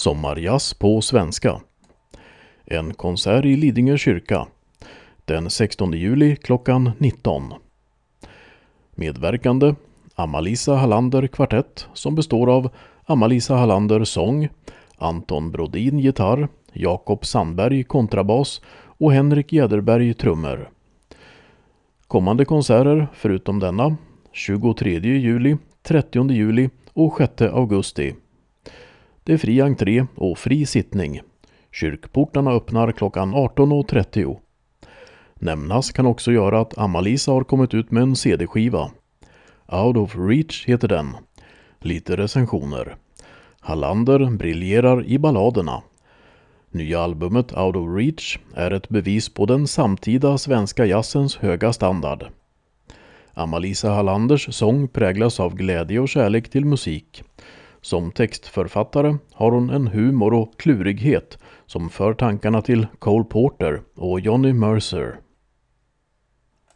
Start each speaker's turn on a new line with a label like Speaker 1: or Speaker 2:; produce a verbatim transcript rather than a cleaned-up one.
Speaker 1: Sommarjazz på svenska. En konsert i Lidingö kyrka den sextonde juli klockan nitton. Medverkande Amalisa Hallander kvartett som består av Amalisa Hallander sång, Anton Brodin gitarr, Jakob Sandberg kontrabas och Henrik Jäderberg trummor. Kommande konserter förutom denna tjugotredje juli, trettionde juli och sjätte augusti. Det är fri entré och fri sittning. Kyrkportarna öppnar klockan arton trettio. Nämnas kan också göra att Amalisa har kommit ut med en cd-skiva. Out of Reach heter den. Lite recensioner. Hallander briljerar i balladerna. Nya albumet Out of Reach är ett bevis på den samtida svenska jazzens höga standard. Amalisa Hallanders sång präglas av glädje och kärlek till musik. Som textförfattare har hon en humor och klurighet som för tankarna till Cole Porter och Johnny Mercer.